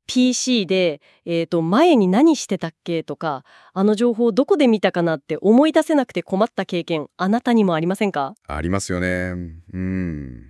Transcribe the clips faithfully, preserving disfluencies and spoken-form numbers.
ピーシー で、えーと、前に何してたっけとか、あの情報どこで見たかなって思い出せなくて困った経験、あなたにもありませんか？ ありますよね。うん。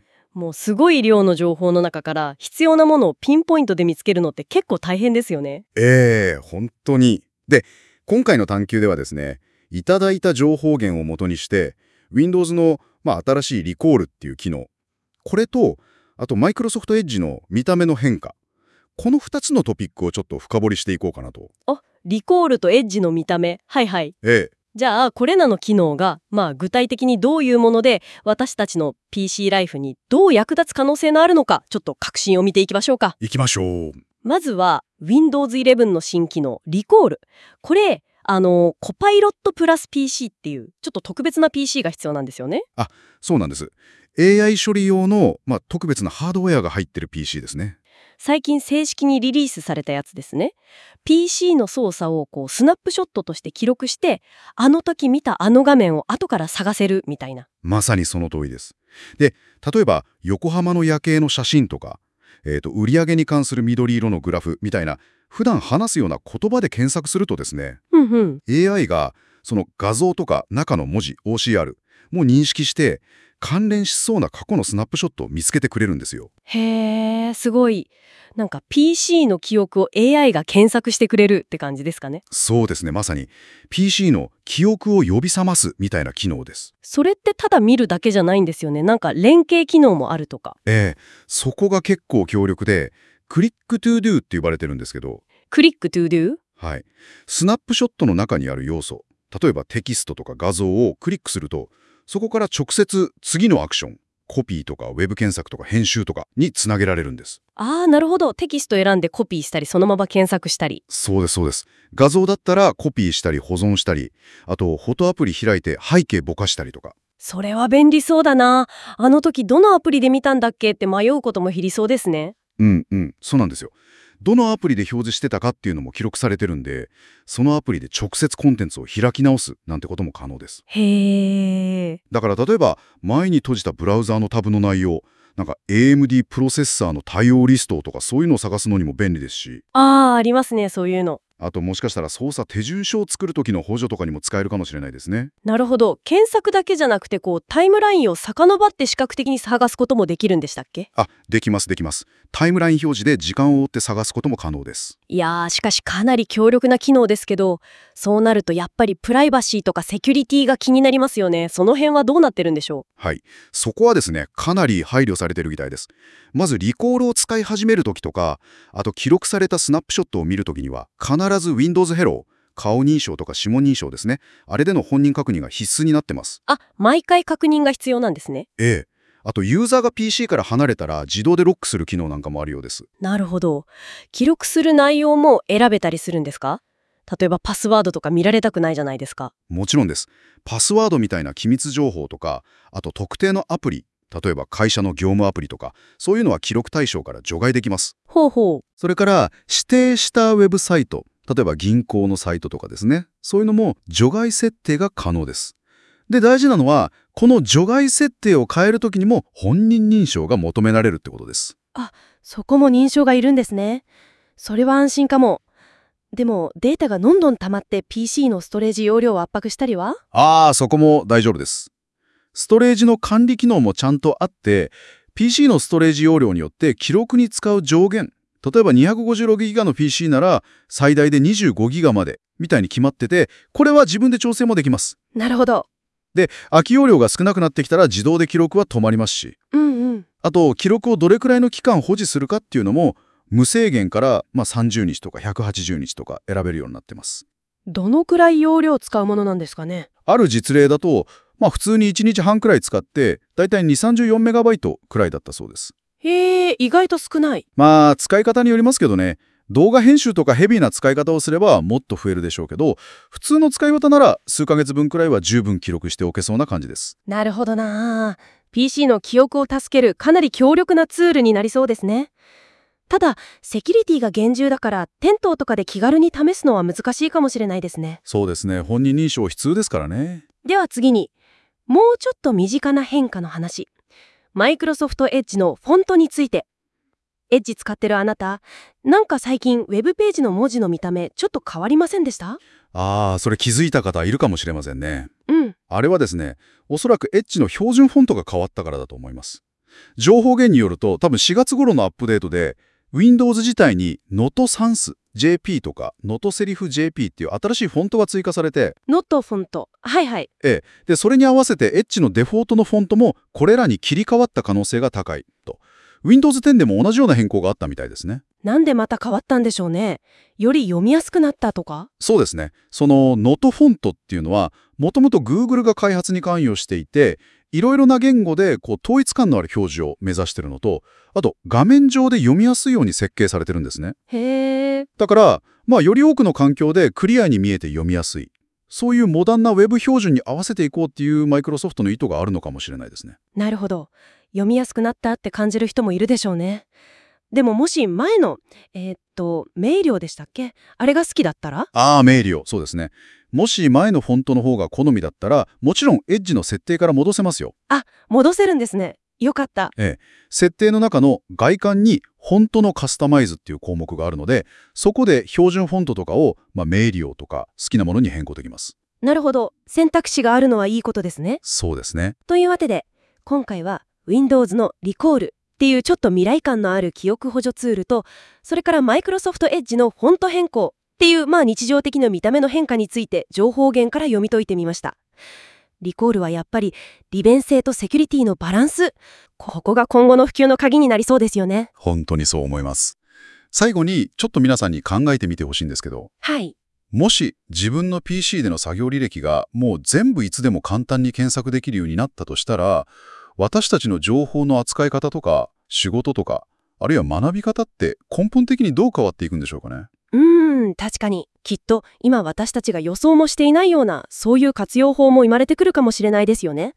もうすごい量の情報の中から必要なものをピンポイントで見つけるのって結構大変ですよね。 ええ、本当に。で、今回の探究ではですね、いただいた情報源を元にして、Windows の、まあ、新しいリコールっていう機能、これと、あと Microsoft Edge の見た目の変化、このふたつのトピックをちょっと深掘りしていこうかなと。 あ、リコールとエッジの見た目。はいはい。 ええ、 じゃあ、これらの機能が、まあ具体的にどういうもので、私たちの ピーシー ライフにどう役立つ可能性のあるのか、ちょっと革新を見ていきましょうか。 行きましょう。 まずは、Windows イレブンの新機能、リコール。これ、あの、コパイロットプラス ピーシー っていう、ちょっと特別な ピーシー が必要なんですよね。 あ、そうなんです。エーアイ 処理用の、まあ、特別なハードウェアが入ってる ピーシー ですね。 最近正式にリリースされたやつですね。ピーシー の操作をこうスナップショットとして記録して、あの時見たあの画面を後から探せるみたいな。 まさにその通りです。で、例えば横浜の夜景の写真とか、えーと、売上に関する緑色のグラフみたいな、普段話すような言葉で検索するとですね、 うんうん。 エーアイ がその画像とか中の文字 オーシーアール も認識して関連しそうな過去のスナップショットを見つけてくれるんですよ。 へー、すごい。なんか ピーシー の記憶を エーアイ が検索してくれるって感じですかね。 そうですね、まさに ピーシー の記憶を呼び覚ますみたいな機能です。 それってただ見るだけじゃないんですよね。なんか連携機能もあるとか。 ええ、そこが結構強力で、クリックトゥードゥって呼ばれてるんですけど、 クリックトゥードゥ。 はい。スナップショットの中にある要素、例えばテキストとか画像をクリックすると、そこから直接次のアクション、コピーとかウェブ検索とか編集とかにつなげられるんです。 あー、なるほど。テキスト選んでコピーしたり、そのまま検索したり。 そうです、そうです。画像だったらコピーしたり保存したり、あとフォトアプリ開いて背景ぼかしたりとか。 それは便利そうだな。あの時どのアプリで見たんだっけって迷うことも減りそうですね。 うんうん、そうなんですよ。どのアプリで表示してたかっていうのも記録されてるんで、そのアプリで直接コンテンツを開き直すなんてことも可能です。 へー。 だから例えば前に閉じたブラウザーのタブの内容、なんか エーエムディー プロセッサーの対応リストとかそういうのを探すのにも便利ですし、 あー、ありますね、そういうの。 あともしかしたら操作手順書を作る時の補助とかにも使えるかもしれないですね。 なるほど。検索だけじゃなくて、こう、タイムラインを遡って視覚的に探すこともできるんでしたっけ？ あ、できますできます。タイムライン表示で時間を追って探すことも可能です。 いやー、しかしかなり強力な機能ですけど、そうなるとやっぱりプライバシーとかセキュリティが気になりますよね。その辺はどうなってるんでしょはい。そこはですね、かなり配慮されてるみたいです。まずリコールを使い始めるときとか、あと記録されたスナップショットを見るときには、必ず Windows Hello、顔認証とか指紋認証ですね。あれでの本人確認が必須になってます。 う？あ、毎回確認が必要なんですね。 ええ。あと、ユーザーが ピーシー から離れたら自動でロックする機能なんかもあるようです。 なるほど。記録する内容も選べたりするんですか？例えばパスワードとか見られたくないじゃないですか。 もちろんです。パスワードみたいな機密情報とか、あと特定のアプリ、例えば会社の業務アプリとか、そういうのは記録対象から除外できます。 ほうほう。 それから指定したウェブサイト、例えば銀行のサイトとかですね。そういうのも除外設定が可能です。で、大事なのは、この除外設定を変えるときにも本人認証が求められるってことです。 あ、そこも認証がいるんですね。それは安心かも。でもデータがどんどん溜まって ピーシー のストレージ容量を圧迫したりは？ ああ、そこも大丈夫です。ストレージの管理機能もちゃんとあって、ピーシー のストレージ容量によって記録に使う上限、例えば にひゃくごじゅうろくギガ の ピーシー なら最大で にじゅうごギガ までみたいに決まってて、これは自分で調整もできます。 なるほど。 で、空き容量が少なくなってきたら自動で記録は止まりますし、 うんうん。 あと記録をどれくらいの期間保持するかっていうのも無制限から、まあ、さんじゅうにちとかひゃくはちじゅうにちとか選べるようになってます。 どのくらい容量を使うものなんですかね？ ある実例だと、まあ、普通にいちにちはんくらい使ってだいたいにじゅう、さんじゅうよんメガバイトくらいだったそうです。 へえ、意外と少ない。 まあ使い方によりますけどね、動画編集とかヘビーな使い方をすればもっと増えるでしょうけど、普通の使い方なら数ヶ月分くらいは十分記録しておけそうな感じです。 なるほどな。ピーシー の記憶を助けるかなり強力なツールになりそうですね。ただ、セキュリティが厳重だから、テントとかで気軽に試すのは難しいかもしれないですね。 そうですね、本人認証必須ですからね。 では次に、もうちょっと身近な変化の話。マイクロソフトエッジのフォントについて。 エッジ使ってるあなた、なんか最近ウェブページの文字の見た目ちょっと変わりませんでした？ ああ、それ気づいた方いるかもしれませんね。 うん。 あれはですね、おそらくエッジの標準フォントが変わったからだと思います。情報源によると、多分しがつ頃のアップデートで、Windows 自体に ノット Sans ジェーピー とか ノット Serif ジェーピー っていう新しいフォントが追加されて、 ノットフォント。はいはい。 ええ、でそれに合わせてエッジのデフォルトのフォントもこれらに切り替わった可能性が高いと。Windows テンでも同じような変更があったみたいですね。 なんでまた変わったんでしょうね。より読みやすくなったとか？ そうですね。その ノット フォントっていうのは、もともと Google が開発に関与していて、いろいろな言語でこう統一感のある表示を目指しているのと、あと画面上で読みやすいように設計されてるんですね。 へえ。 だから、まあ、より多くの環境でクリアに見えて読みやすい。そういうモダンな Web 標準に合わせていこうっていうマイクロソフトの意図があるのかもしれないですね。 なるほど。読みやすくなったって感じる人もいるでしょうね。でももし前の、えーっと、明瞭でしたっけ？あれが好きだったら？ ああ、明瞭。そうですね。もし前のフォントの方が好みだったら、もちろんエッジの設定から戻せますよ。 あ、戻せるんですね。よかった。 ええ。設定の中の外観にフォントのカスタマイズっていう項目があるので、そこで標準フォントとかを、まあ、明瞭とか好きなものに変更できます。 なるほど。選択肢があるのはいいことですね。 そうですね。 というわけで、今回は Windows のリコールっていうちょっと未来感のある記憶補助ツールと、それから Microsoft Edge のフォント変更っていうまあ日常的な見た目の変化について情報源から読み解いてみました。リコールはやっぱり利便性とセキュリティのバランス、ここが今後の普及の鍵になりそうですよね。 本当にそう思います。最後にちょっと皆さんに考えてみてほしいんですけど、 はい。 もし自分の ピーシー での作業履歴がもう全部いつでも簡単に検索できるようになったとしたら、私たちの情報の扱い方とか仕事とか、あるいは学び方って根本的にどう変わっていくんでしょうかね。 うーん、確かに。きっと今私たちが予想もしていないようなそういう活用法も生まれてくるかもしれないですよね。